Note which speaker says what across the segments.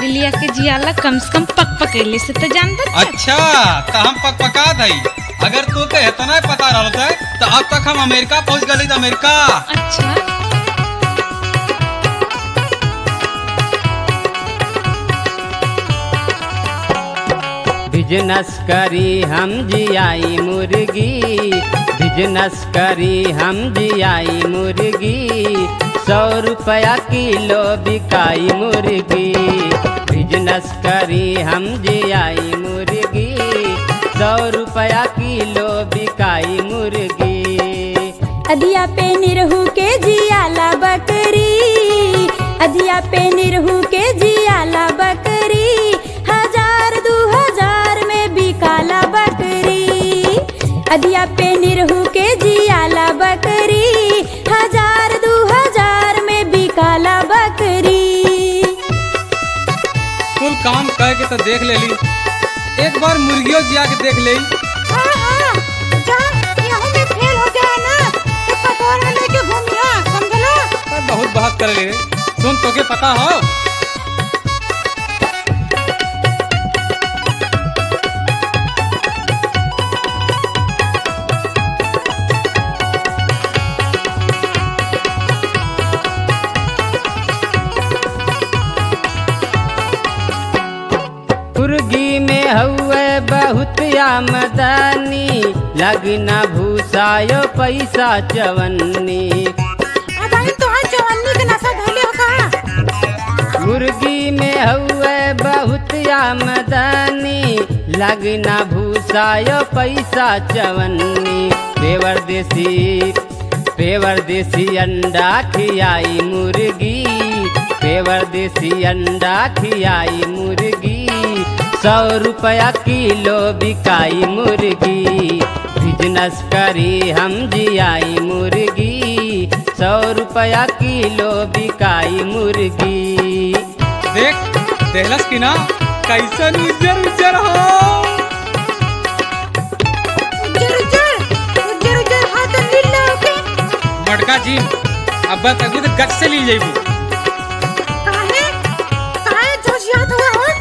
Speaker 1: बकरी लिया के जियाला कम से कम पक पकेले से तो जान बच्चा।
Speaker 2: अच्छा तो हम पका थई। अगर तू के इतना पता रहता है तो अब तक हम अमेरिका पहुंच गए थे। अमेरिका
Speaker 1: अच्छा
Speaker 3: बिजनेस करी हम जियाई मुर्गी, बिजनेस करी हम जियाई मुर्गी, 100 रुपया किलो बिकाई मुर्गी। बिजनेस करी हम जियाई मुर्गी, 100 रुपया किलो बिकाई मुर्गी।
Speaker 4: अधिया पे निरहू के जियाला बकरी, अधिया पे निरहू के जियाला बकरी, 1000 2000 में बिकाला बकरी। अधिया पे निरहू के जियाला बकरी, 1000 2000 में बिकाला बकरी।
Speaker 2: कुल काम कह के तो देख ले ली, एक बार मुर्गियों जिया के देख ले।
Speaker 5: हाँ, जा यहाँ में फेल हो जाए ना तो कटोरा लेके घूमिया, समझला?
Speaker 2: बहुत बात कर ले। सुन तो के पता हो
Speaker 3: मुर्गी में हउए बहुत आमदनी, लगना भूसायो पैसा चवन्नी।
Speaker 5: अब आई तो आज जवानी के नशा धले हो का?
Speaker 3: मुर्गी में हउए बहुत आमदनी, लगना भूसायो पैसा चवन्नी। पेवर देसी अंडा खियाई मुर्गी, पेवर देसी अंडा खियाई मुर्गी, 100 रुपया किलो बिकाई मुर्गी। बिजनेस करी हम जियाई मुर्गी, 100 रुपया किलो बिकाई मुर्गी।
Speaker 2: देख देहलस की ना कैसन उज्जर उज्जर हो।
Speaker 5: उज्जर हाथ नीला होके
Speaker 2: मटका जी अब तक तो गच से ली जाइबू।
Speaker 5: काहे जोशियात हुआ हो?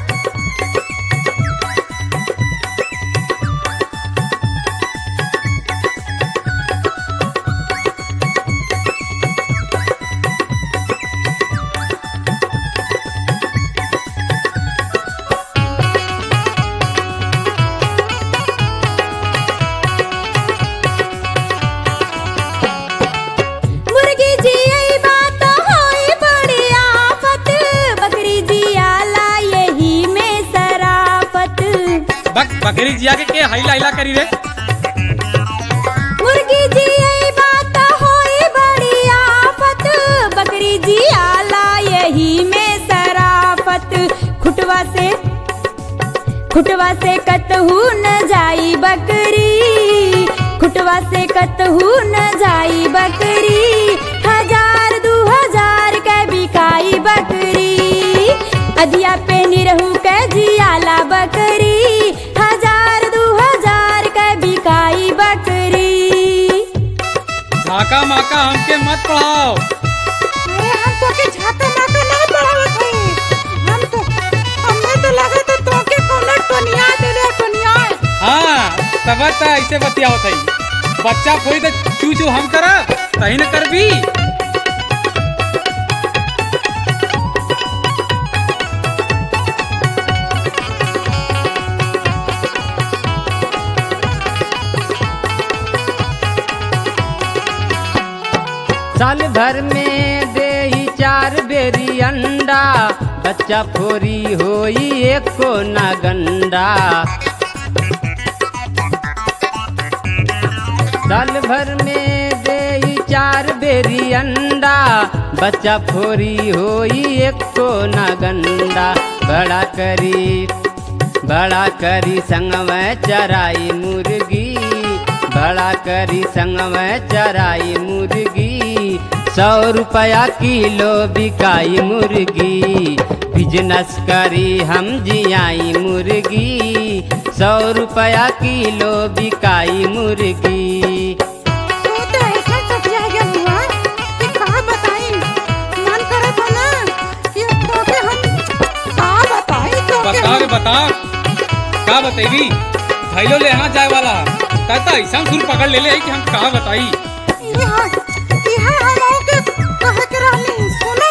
Speaker 4: मुर्गी जियई बात होई बड़ी आफत, बकरी जियाला यही में सराफत।
Speaker 2: बकरी जिया के हाइला हाइला करी रे।
Speaker 4: मुर्गी जियई बात होई बड़ी आफत, बकरी जियाला यही में सराफत। खुटवा से कतहू न जाई बकरी, खुटवा से कतहू न जाई बकरी, 1000 2000 के बिकाई बकरी। अधिया पे निरहू के जियाला बकरी, 1000 2000 के बिकाई बकरी।
Speaker 2: झाका माका हमके मत पढ़ाओ।
Speaker 5: अरे हम तो के झाका माका नहीं पढ़ावत हई। हमें तो लगा तो के कोनो टोनिया देले टोनिया।
Speaker 2: हाँ तब तो ऐसे बतियावत है। बच्चा कोई तो चू चू हम करा तही न करबी।
Speaker 3: साल भर में देही 4 बेरी अंडा, बच्चा फोरी होई एको ना गंडा। साल भर में देही 4 बेरी अंडा, बच्चा फोरी होई एको ना गंडा। बड़ा करी संगवे चराई मुर्गी, बड़ा करी संगवे चराई मुर्गी, 100 रुपया किलो बिकाई मुर्गी। बिजनेस करी हम जियाई मुर्गी, 100 रुपया किलो बिकाई मुर्गी।
Speaker 5: तू तो ऐसा सटिया गया हुआ कि कहा बताई। मन करे तो ना कि तो के हम का
Speaker 2: बता का बतेबी भैलो लेना जाए वाला कहता ऐसा सुन पकड़ ले ले कि हम का बताई।
Speaker 5: यहाँ हमों के कहे के रहनी सुना।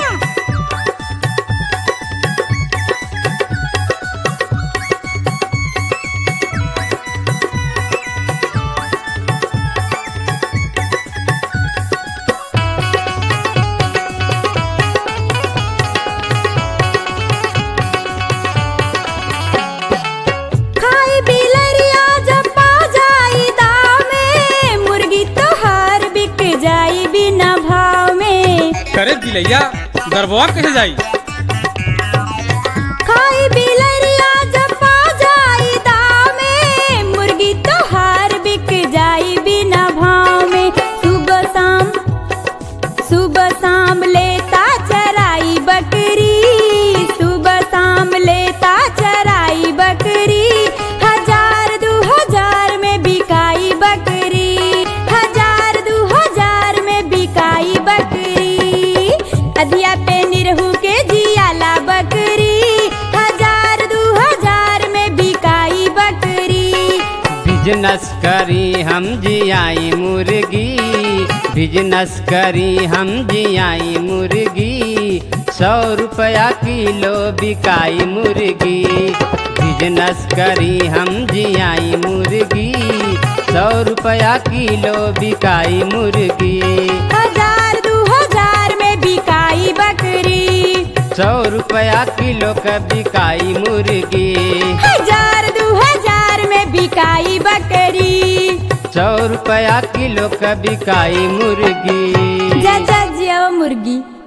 Speaker 4: खाई बिलरिया जब पा जाई दाव में, मुर्गी तोहार बिक जाई बिना भाव में।
Speaker 2: करे दिलैया गरबवा कैसे जाई।
Speaker 4: खाई बिलरिया जब पा जाई दाव में, मुर्गी तोहार बिक जाई बिना भाव में। सुबह शाम लेता चराई बकरी, सुबह शाम लेता चराई बकरी। 1000-2000 में बिकाई बकरी, 1000-2000 में बिकाई बकरी। अधिया पे निरहू के जियाला बकरी, 1000-2000 में बिकाई बकरी।
Speaker 3: बिजनेस करी हम जियाई मुर्गी, बिजनेस करी हम जियाई मुर्गी। 100 रुपया किलो बिकाई मुर्गी, बिजनेस करी हम जियाई मुर्गी। 100 रुपया किलो बिकाई मुर्गी,
Speaker 4: 1000-2000 में बिकाई बकरी।
Speaker 3: 100 रुपया किलो का बिकाई मुर्गी,
Speaker 4: 1000-2000 में बिकाई बकरी।
Speaker 3: 100 रुपया किलो का बिकाई मुर्गी।
Speaker 4: जा जा जिया मुर्गी।